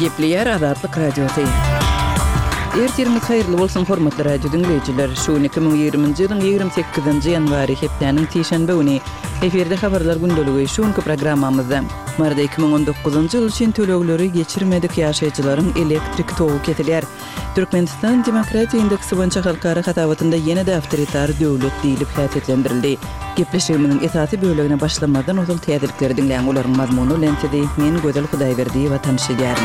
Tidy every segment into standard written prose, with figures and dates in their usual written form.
Gepleyer Azatlyk Radiosu. Ertirimiz hayırlı bolsun hormatly radio dinleyijiler. Şu 2020-nji ýylyň 28-nji ýanwary hepdeniň tişenbe güni eferde habarlar gündöligi şuňky programmamyzda. Marda 2019-njy ýyl üçin tölegleri geçirmedik ýaşaýjylaryň elektrik togy ketilýär. Türkmenistan Demokratiýa Indeksi boýunça halkara hatawatynda ýene-de awtoritar döwlet diýilip häsiýetlendirildi. Gepleşigimiň esasy bölegine başlamadan ozal täzelikleri dinleýän olaryň mazmuny lentede men Gözel Hudaýberdiýewa tanışýaryn.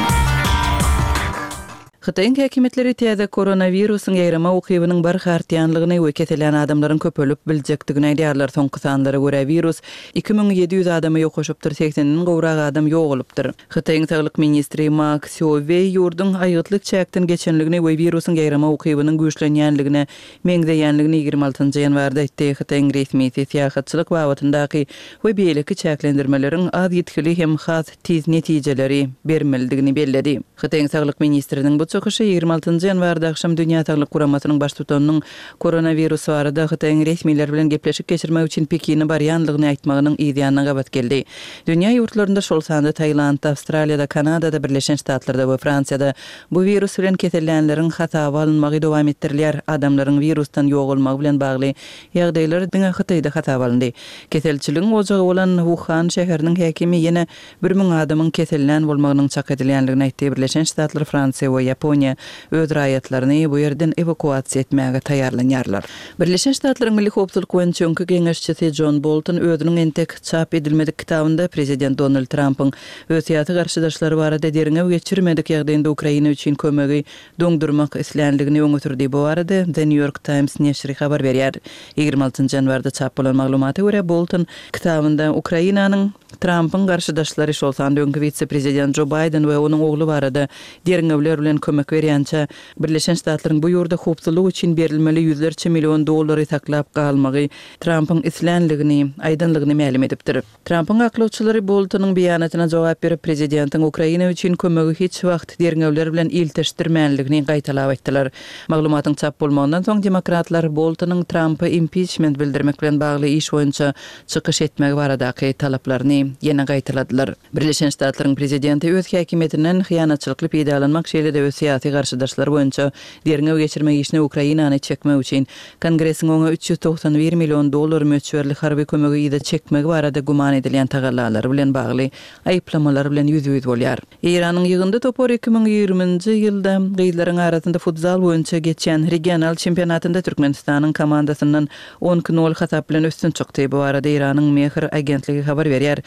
Xitayň häkimetleri täze koronawirusyň ýaýrama ukybynyň barha artýanlygyny we keselen adamlaryň köpölüp biljekdigini aýdýarlar. Soňky sanlara görä virus 2700 adamy ýokaşypdyr, 80-den gowrak adam ýogalypdyr. Xitayň Saglyk ministri Ma Xiaowei ýurdun aýytlyk çäkden geçenligini we virusyň ýaýrama ukybynyň güýçlenýänligini, meňdeýänligini 26-njy ýanwarda aýtdy. Xitayň resmi siýasatçylyk wagtyndaky we beýleki çäklendirmeleriň az ýetkili hem has tiz netijeleri bermelidigini belledi. Xitayň Saglyk ministriniň bu çöküşi 26-njy ýanwarda akşam Dünýä Saglyk Guramasynyň baş tutanynyň koronavirus barada Xitayň resmiler bilen gepleşik geçirmek üçin Pekini barýanlygyny aýtmagynyň ýa-da gabat geldi. Dünýä ýurtlarynda şol sanda Taýland, Awstraliýada, Kanadada, Birleşen Ştatlarda we Fransiýada bu virus bilen kesellenleriň hatawa alınmagy dowam etdirilýär. Adamlaryň virusdan ýogalmagy bilen bagly ýagdaýlar diňe Xitayda hatawa alındy. Keselçiligiň ojagy bolan Wuhan şäheriniň häkimi ýene 1000 adamyň kesellen bolmagynyň çak edilýänligini aýtdy. Birleşen Ştatlar, Fransiýa we Ýaponiýa öz raýatlaryny bu ýerden evakuasiýa etmäge taýýarlanýarlar. Birleşen Ştatlaryň Milli Howpsuzlyk Güýçüňki geňeşçisi John Bolton özüniň entek çap edilmedik kitabynda prezident Donald Trump'yň öz ýaty garşydaşlary barada deriňe geçirmedik ýagdaýynda Ukraina üçin kömegi doňdurmak islenligini öňütürdi. Bu arada The New York Times neşri habar berýär. 26-njy ýanwarda çap bolan maglumata görä Bolton kitabynda Ukrainanyň Trump'yň garşydaşlary şol sanda öňkü vice-prezident Joe Biden we onuň ogly barada deriňe bilen kömek berýänçä Birleşen Ştatlaryň bu ýurda howpsuzlyk üçin berilmeli $100 milyon dollary taklap galmagy Trump'yň islenligini, aýdynlygyny ma'lum edipdir. Trump'yň aklawçylary Boltonyň beýanatyna jogap berip prezidentiň Ukraina üçin kömegi hiç wagt deriňe bilen ilteşdirmänligini gaýtalap aýtdylar. Maglumatyň çap bolmagynyň soň demokratlar Boltonyň Trump'y impeachment bildirmek bilen bagly iş boýunça çykyş etmek baradaky talaplaryny ýene gaýtaladylar. Birleşen Ştatlaryň prezidenti öz häkimetiniň hyýanatçylykly peýdalanmak şeýle-de öz syýasy garşydaşlary boýunça deriňe geçirmek işini Ukrainany çekmek üçin Kongresiň oňa $391 milyon möçberli harby kömegi ýa-da çekmek barada guman edilýän tagallalary bilen bagly aýyplamalar bilen ýüz bolýar. Iranyň ýygyndy topor 2020-nji ýylda gyýlaryň arasynda futsal boýunça geçen regional çempionatynda Türkmenistanyň komandasyndan 10-0 hatap bilen üstün çykdy. Bu arada Iranyň Mehr agentligi habar berýär.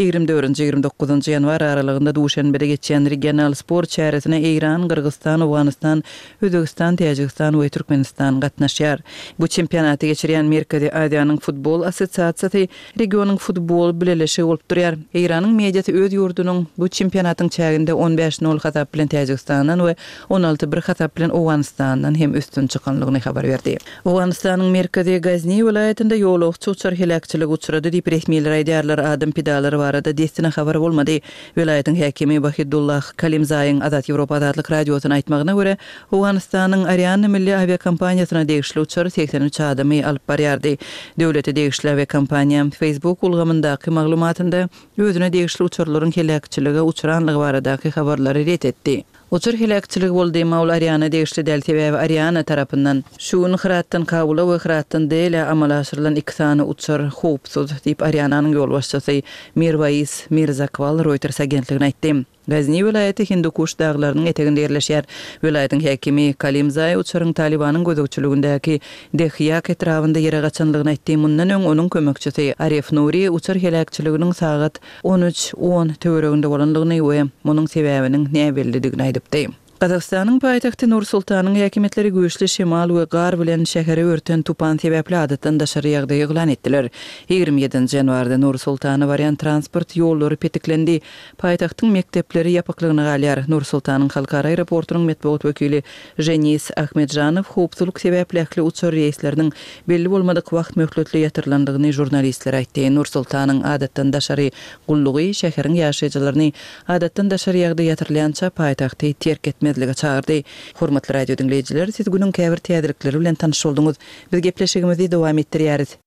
24-29-njy ýanwar aralygynda Duşanbede geçen regional sport çäresine İran, Qırgızstan, Awganistan, Özbegistan, Täjikistan we Türkmenistan gatnaşýar. Bu çempionaty geçirýän Merkezi Aziýanyň futbol assosiasiýasy regionyň futbol bilelişi bolup durýar. İranyň mediýasy öz ýurdunyň bu çempionatyň çäginde 15-0 hatap bilen Täjikistanyň we 16-1 hatap bilen Awganistanyň hem üstün çykanlygyny habar berdi. Awganistanyň Merkezi Gazni vilayetinde ýolagçy uçar helakçylygy uçrady diýip resmiler aýdýarlar. Adam pidalary barada destina habar bolmady. Vilayetin häkimi Bahidullah Kalimzaýyň Azat Ýewropa adly radiosyna aýtmagyna görä, Awganistanyň Ariane milli aviakompaniýasyna degişli uçar 83 adamy alyp barýardy. Döwlete degişli aviakompaniýa Facebook ulgamyndaky maglumatynda özüne degişli uçarlaryň helakçylygy uçuranlygy baradaky habarlary ret etdi. Uçur helakçylygy boldy Maul Ariane degişli delti we Ariane tarapyndan şuny hyratdan kabula we hyratdan dele amala aşyrylan 2 sany uçur howpsuz diýip Ariananyň ýol başçysy Mirwais Mirzakval Reuters agentligine aýtdy. Gazni vilayeti Hindukuş dağlarının eteginde yerleşýär. Vilayetin häkimi Kalimzay uçarın Talibanyň gözükçülügündäki Dehyak etrafında ýere gaçanlygyny aýtdy. Mundan öň onuň kömekçisi Arif Nuri uçar helakçylyginiň sagat 13:10 töwereginde bolanlygyny we munyň sebäbiniň näme bellidigini aýdypdy. Kazakstanyň paýtagty Nur-Sultanyň häkimetleri güýçli şemal we gar bilen şäheri örten tupan sebäpli adatdan daşary ýagdaý eglan etdiler. 27-nji ýanwarda Nur-Sultany barýan transport ýollary petiklendi. Paýtagtyň mektepleri ýapyklygyny galýar. Nur-Sultanyň halkara aeroportunyň medeniýet wekili Jenis Ahmedjanow howpsuzlyk sebäpli ähli uçar reýsleriniň belli bolmadyk wagt möhletli ýatyrlandygyny jurnalistlere aýtdy. Nur-Sultanyň adatdan daşary gullugy şäheriň ýaşaýjylaryny adatdan daşary ýagdaý ýatyrlanýança paýtagty terk etmedi. çağırdı. Hormatly radio dinleyijiler, siz günün käbir täzelikleri bilen tanış oldunuz. Biz gepleşigimizi dowam etdirýäris.